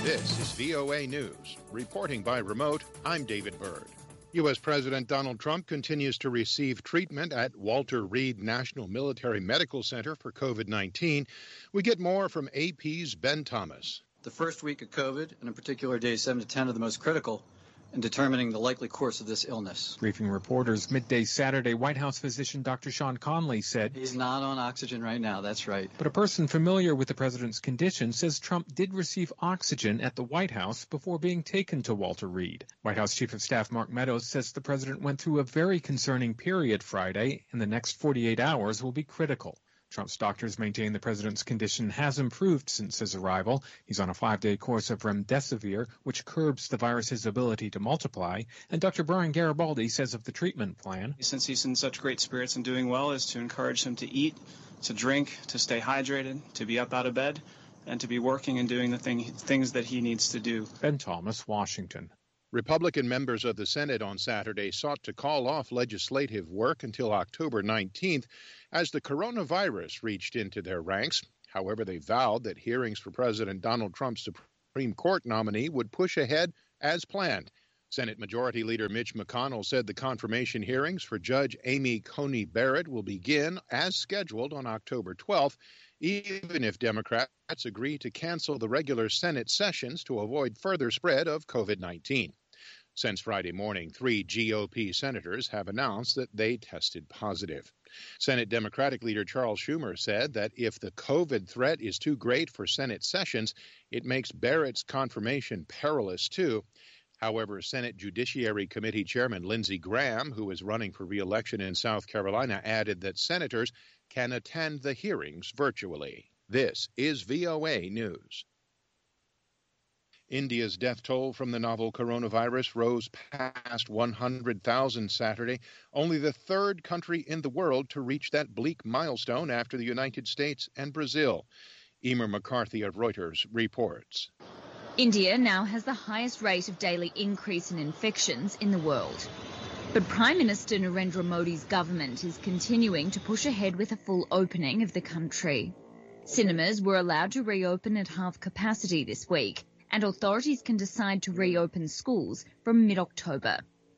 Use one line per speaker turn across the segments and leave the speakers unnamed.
This is VOA News. Reporting by remote, I'm David Byrd. U.S. President Donald Trump continues to receive treatment at Walter Reed National Military Medical Center for COVID-19. We get more from AP's Ben Thomas.
The first week of COVID, and in particular days 7 to 10, are the most critical in determining the likely course of this illness.
Briefing reporters midday Saturday, White House physician Dr. Sean Conley said,
"He's not on oxygen right now, that's right."
But a person familiar with the president's condition says Trump did receive oxygen at the White House before being taken to Walter Reed. White House Chief of Staff Mark Meadows says the president went through a very concerning period Friday, and the next 48 hours will be critical. Trump's doctors maintain the president's condition has improved since his arrival. He's on a 5-day course of remdesivir, which curbs the virus's ability to multiply. And Dr. Brian Garibaldi says of the treatment plan,
since he's in such great spirits and doing well, is to encourage him to eat, to drink, to stay hydrated, to be up out of bed, and to be working and doing the things that he needs to do.
Ben Thomas, Washington.
Republican members of the Senate on Saturday sought to call off legislative work until October 19th as the coronavirus reached into their ranks. However, they vowed that hearings for President Donald Trump's Supreme Court nominee would push ahead as planned. Senate Majority Leader Mitch McConnell said the confirmation hearings for Judge Amy Coney Barrett will begin as scheduled on October 12th, even if Democrats agree to cancel the regular Senate sessions to avoid further spread of COVID-19. Since Friday morning, 3 GOP senators have announced that they tested positive. Senate Democratic leader Charles Schumer said that if the COVID threat is too great for Senate sessions, it makes Barrett's confirmation perilous too. However, Senate Judiciary Committee Chairman Lindsey Graham, who is running for re-election in South Carolina, added that senators can attend the hearings virtually. This is VOA News. India's death toll from the novel coronavirus rose past 100,000 Saturday, only the third country in the world to reach that bleak milestone after the United States and Brazil. Emer McCarthy of Reuters reports.
India now has the highest rate of daily increase in infections in the world. But Prime Minister Narendra Modi's government is continuing to push ahead with a full opening of the country. Cinemas were allowed to reopen at half capacity this week, and authorities can decide to reopen schools from mid-October.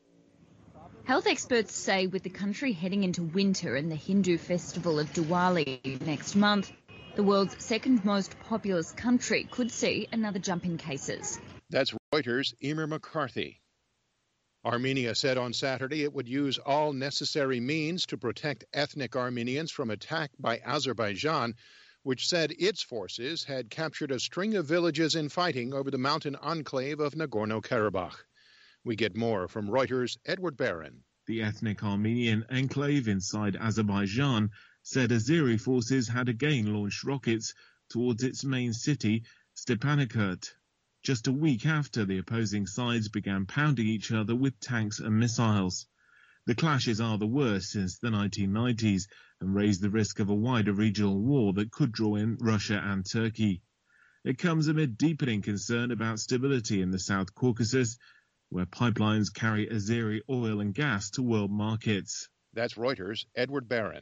Health experts say with the country heading into winter and the Hindu festival of Diwali next month, the world's second most populous country could see another jump in cases.
That's Reuters' Emer McCarthy. Armenia said on Saturday it would use all necessary means to protect ethnic Armenians from attack by Azerbaijan, which said its forces had captured a string of villages in fighting over the mountain enclave of Nagorno-Karabakh. We get more from Reuters' Edward Barron.
The ethnic Armenian enclave inside Azerbaijan said Azeri forces had again launched rockets towards its main city, Stepanakert, just a week after the opposing sides began pounding each other with tanks and missiles. The clashes are the worst since the 1990s and raise the risk of a wider regional war that could draw in Russia and Turkey. It comes amid deepening concern about stability in the South Caucasus, where pipelines carry Azeri oil and gas to world markets.
That's Reuters' Edward Barron.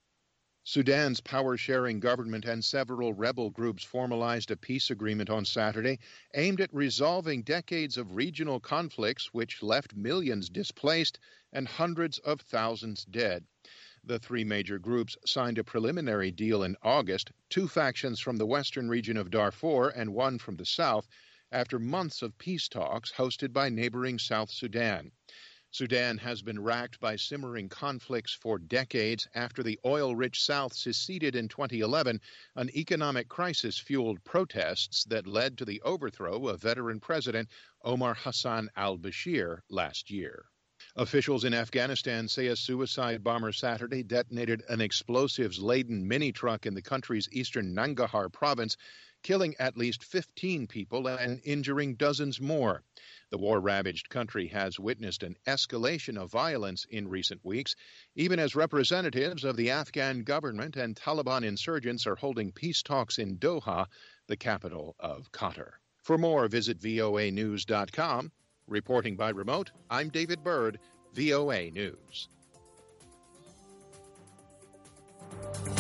Sudan's power-sharing government and several rebel groups formalized a peace agreement on Saturday aimed at resolving decades of regional conflicts which left millions displaced and hundreds of thousands dead. The 3 major groups signed a preliminary deal in August, 2 factions from the western region of Darfur and 1 from the south, after months of peace talks hosted by neighboring South Sudan. Sudan has been racked by simmering conflicts for decades. After the oil-rich South seceded in 2011, an economic crisis fueled protests that led to the overthrow of veteran President Omar Hassan al-Bashir last year. Officials in Afghanistan say a suicide bomber Saturday detonated an explosives-laden mini-truck in the country's eastern Nangarhar province, killing at least 15 people and injuring dozens more. The war-ravaged country has witnessed an escalation of violence in recent weeks, even as representatives of the Afghan government and Taliban insurgents are holding peace talks in Doha, the capital of Qatar. For more, visit voanews.com. Reporting by remote, I'm David Byrd, VOA News.